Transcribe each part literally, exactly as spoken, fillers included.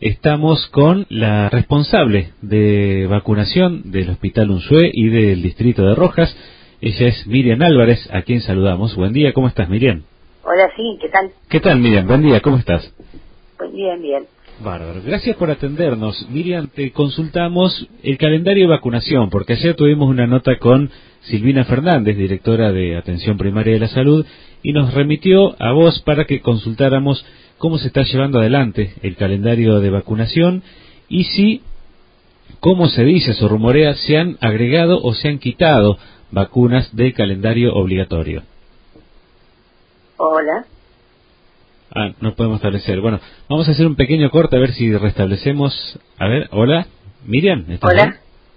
Estamos con la responsable de vacunación del Hospital Unzué y del Distrito de Rojas. Ella es Miriam Álvarez, a quien saludamos. Buen día, ¿cómo estás, Miriam? Hola, sí, ¿qué tal? ¿Qué tal, Miriam? Buen día, ¿cómo estás? Pues bien, bien. Bárbaro, gracias por atendernos. Miriam, te consultamos el calendario de vacunación, porque ayer tuvimos una nota con Silvina Fernández, directora de Atención Primaria de la Salud, y nos remitió a vos para que consultáramos cómo se está llevando adelante el calendario de vacunación y si, como se dice, se rumorea, se han agregado o se han quitado vacunas del calendario obligatorio. Hola. Ah, no podemos establecer. Bueno, vamos a hacer un pequeño corte a ver si restablecemos. A ver, hola, Miriam, ¿estás Hola. ahí?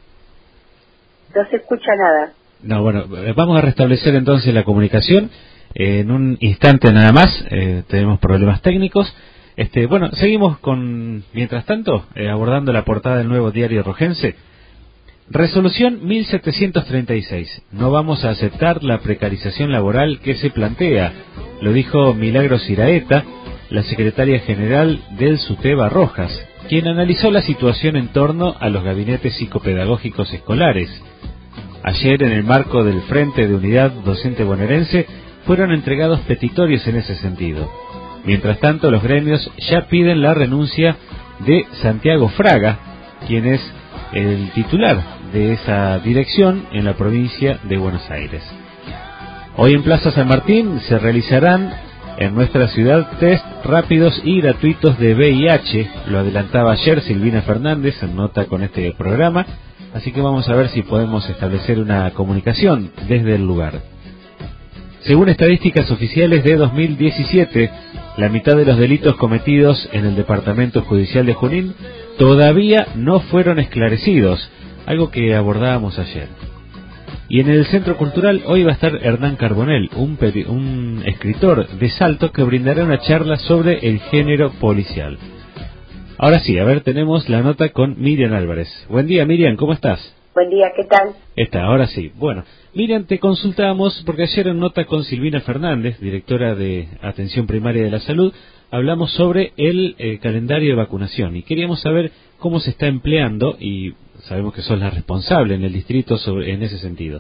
No se escucha nada. No, bueno, vamos a restablecer entonces la comunicación. Eh, en un instante nada más, eh, tenemos problemas técnicos. Este, bueno, seguimos con, mientras tanto, eh, abordando la portada del nuevo diario rojense. Resolución mil setecientos treinta y seis. No vamos a aceptar la precarización laboral que se plantea. Lo dijo Milagros Iraeta, la secretaria general del SUTEBA Rojas, quien analizó la situación en torno a los gabinetes psicopedagógicos escolares. Ayer, en el marco del Frente de Unidad Docente Bonaerense, fueron entregados petitorios en ese sentido. Mientras tanto, los gremios ya piden la renuncia de Santiago Fraga, quien es el titular de esa dirección en la provincia de Buenos Aires. Hoy en Plaza San Martín se realizarán en nuestra ciudad test rápidos y gratuitos de V I H, lo adelantaba ayer Silvina Fernández en nota con este programa, así que vamos a ver si podemos establecer una comunicación desde el lugar. Según estadísticas oficiales de dos mil diecisiete, la mitad de los delitos cometidos en el Departamento Judicial de Junín todavía no fueron esclarecidos, algo que abordábamos ayer. Y en el Centro Cultural hoy va a estar Hernán Carbonell, un, un escritor de Salto que brindará una charla sobre el género policial. Ahora sí, a ver, tenemos la nota con Miriam Álvarez. Buen día, Miriam, ¿cómo estás? Buen día, ¿qué tal? Está, ahora sí. Bueno, Miriam, te consultamos porque ayer en nota con Silvina Fernández, directora de Atención Primaria de la Salud, hablamos sobre el eh, calendario de vacunación y queríamos saber cómo se está empleando y sabemos que sos la responsable en el distrito sobre, en ese sentido.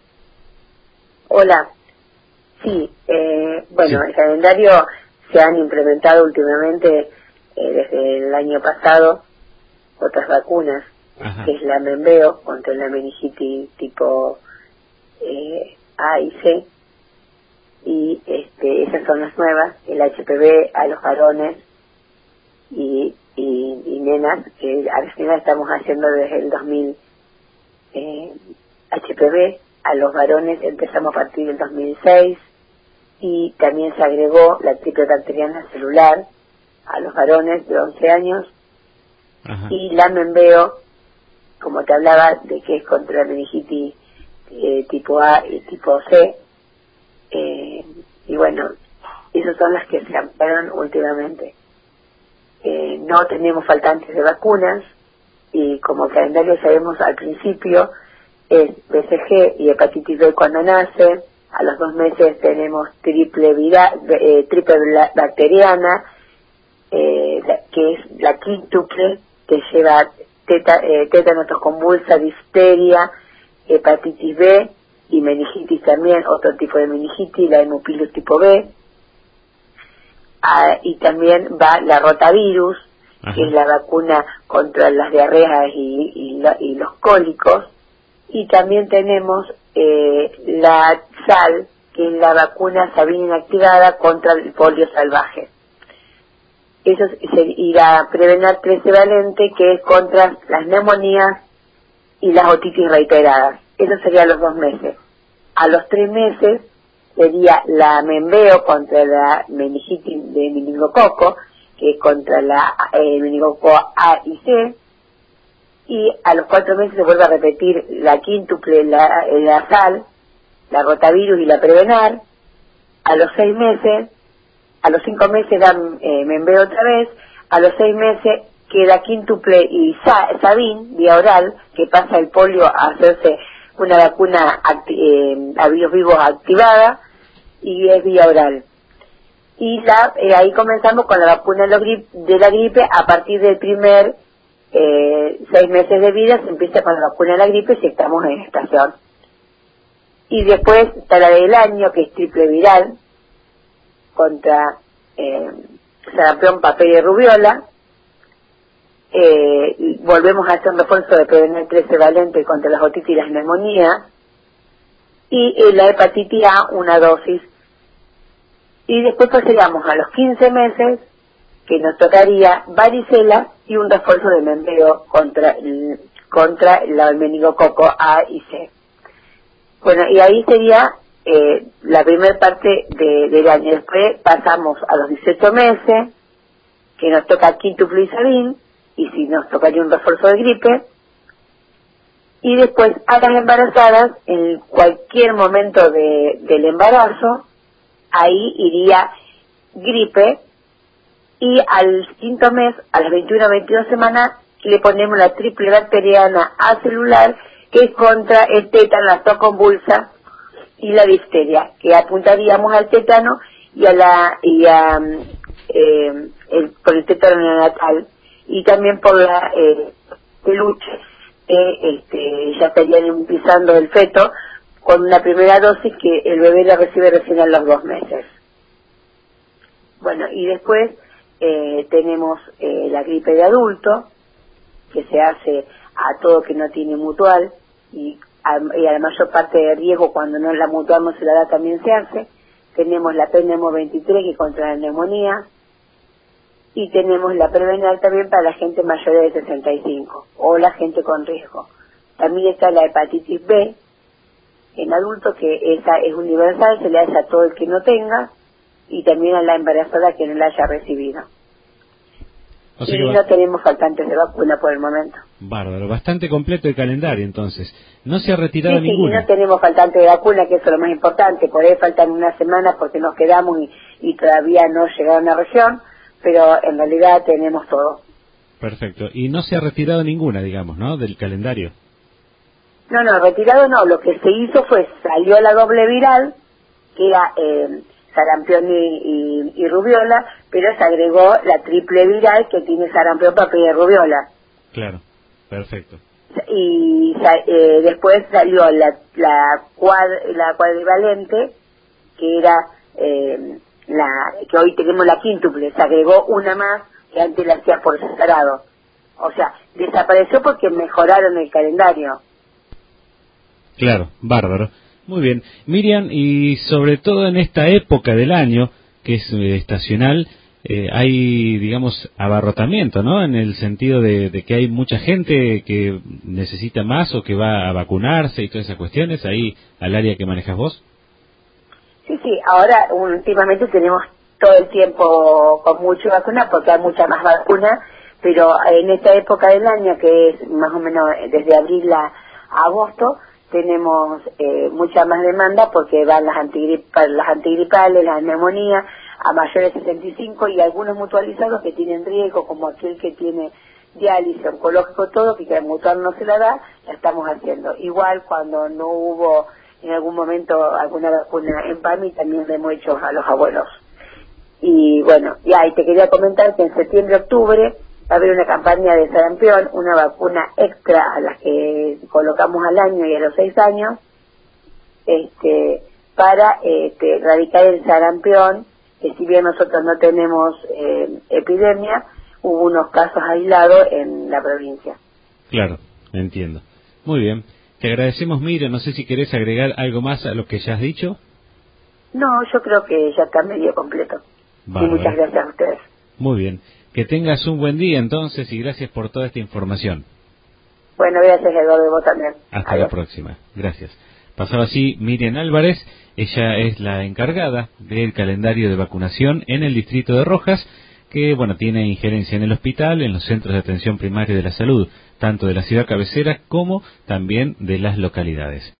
Hola. Sí, eh, bueno, Sí. el calendario se han implementado últimamente eh, desde el año pasado otras vacunas, Ajá. que es la Membeo contra la meningitis tipo eh, A y C, y este, esas son las nuevas, el H P V a los varones y, y, y nenas, que al final estamos haciendo desde el dos mil. eh, H P V a los varones empezamos a partir del dos mil seis, y también se agregó la triple bacteriana celular a los varones de once años. Ajá. Y la Membeo, como te hablaba, de que es contra la meningitis eh, tipo A y tipo C, eh, y bueno, esas son las que se ampliaron últimamente. Eh, no tenemos faltantes de vacunas, y como calendario sabemos al principio es B C G y hepatitis B cuando nace, a los dos meses tenemos triple vira, eh, triple bacteriana, eh, que es la quíntuple, que lleva teta, eh, tétanos convulsa, difteria, hepatitis B y meningitis también, otro tipo de meningitis, la hemopilus tipo B. Ah, y también va la rotavirus, Ajá. que es la vacuna contra las diarreas y, y, la, y los cólicos, y también tenemos eh, la S A L, que es la vacuna sabina inactivada contra el polio salvaje. Eso es, y la Prevenar trece valente, que es contra las neumonías y las otitis reiteradas. Eso sería a los dos meses. A los tres meses sería la Membeo contra la meningitis de meningococo, que es contra la eh, meningococo A y C, y a los cuatro meses se vuelve a repetir la quíntuple, la, la S A L, la rotavirus y la Prevenar. A los seis meses, a los cinco meses dan eh, Membeo otra vez, a los seis meses queda quíntuple y Sabin, vía oral, que pasa el polio a hacerse una vacuna acti- eh, a virus vivos activada, y es vía oral. y la eh, ahí comenzamos con la vacuna de la gripe, de la gripe a partir del primer eh, seis meses de vida se empieza con la vacuna de la gripe si estamos en estación. Y después está la del año, que es triple viral, contra eh, sarampión, papel y rubiola. Eh, y volvemos a hacer un refuerzo de prevenir trece valente contra las otitis y las neumonías. Y eh, la hepatitis A, una dosis. Y después pasaríamos a los quince meses, que nos tocaría varicela y un refuerzo de membreo contra el, contra el meningococo A y C. Bueno, y ahí sería eh, la primera parte de, del año. Después pasamos a los dieciocho meses, que nos toca quíntuplo Isabin, y si nos tocaría un refuerzo de gripe. Y después a las embarazadas, en cualquier momento de, del embarazo, ahí iría gripe, y al quinto mes, a las veintiuna a veintidós semanas, le ponemos la triple bacteriana acelular, que es contra el tétano, la tos convulsa y la difteria, que apuntaríamos al tétano y a la y a eh, el, por el tétano neonatal, y también por la eh, peluche, que este, ya estarían empezando el feto con una primera dosis que el bebé la recibe recién a los dos meses. Bueno, y después eh, tenemos eh, la gripe de adulto, que se hace a todo que no tiene mutual, y a, y a la mayor parte de riesgo cuando no la mutual no se la da también se hace. Tenemos la Pneumo veintitrés, que contra la neumonía, y tenemos la Prevenal también para la gente mayor de sesenta y cinco o la gente con riesgo. También está la hepatitis B en adultos, que esa es universal, se le hace a todo el que no tenga, y también a la embarazada que no la haya recibido. O sea, y no va... tenemos faltantes de vacuna por el momento. Bárbaro, bastante completo el calendario entonces. No se ha retirado sí, sí, ninguna. Sí, no tenemos faltantes de vacuna, que eso es lo más importante. Por ahí faltan unas semanas porque nos quedamos y, y todavía no llegaron a la región, pero en realidad tenemos todo. Perfecto. Y no se ha retirado ninguna, digamos, ¿no?, del calendario. No, no, retirado no. Lo que se hizo fue, salió la doble viral, que era eh, sarampión y, y, y rubiola, pero se agregó la triple viral, que tiene sarampión, papel y rubiola. Claro, perfecto. Y eh, después salió la la, cuad, la cuadrivalente, que era eh, la que hoy tenemos la quíntuple. Se agregó una más que antes la hacía por separado. O sea, desapareció porque mejoraron el calendario. Claro, bárbaro. Muy bien. Miriam, y sobre todo en esta época del año, que es eh, estacional, eh, hay, digamos, abarrotamiento, ¿no? En el sentido de, de que hay mucha gente que necesita más o que va a vacunarse y todas esas cuestiones, ahí al área que manejas vos. Sí, sí, ahora últimamente tenemos todo el tiempo con mucha vacuna porque hay mucha más vacuna, pero en esta época del año, que es más o menos desde abril a, a agosto, tenemos eh, mucha más demanda porque van las antigripales, las antigripales, las neumonías a mayores de sesenta y cinco, y algunos mutualizados que tienen riesgo, como aquel que tiene diálisis, oncológico, todo, que el mutual no se la da, la estamos haciendo. Igual cuando no hubo en algún momento alguna vacuna en PAMI, también le hemos hecho a los abuelos. Y bueno, y ahí te quería comentar que en septiembre-octubre va a haber una campaña de sarampión, una vacuna extra a las que colocamos al año y a los seis años, este, para este, erradicar el sarampión, que si bien nosotros no tenemos eh, epidemia, hubo unos casos aislados en la provincia. Claro, entiendo. Muy bien. Te agradecemos, Miriam. No sé si querés agregar algo más a lo que ya has dicho. No, yo creo que ya está medio completo. Bárbaro. Y muchas gracias a ustedes. Muy bien. Que tengas un buen día entonces y gracias por toda esta información. Bueno, gracias, Eduardo, y vos también. Hasta Adiós. la próxima. Gracias. Pasaba así Miriam Álvarez. Ella es la encargada del calendario de vacunación en el distrito de Rojas, que bueno, tiene injerencia en el hospital, en los centros de atención primaria de la salud, tanto de la ciudad cabecera como también de las localidades.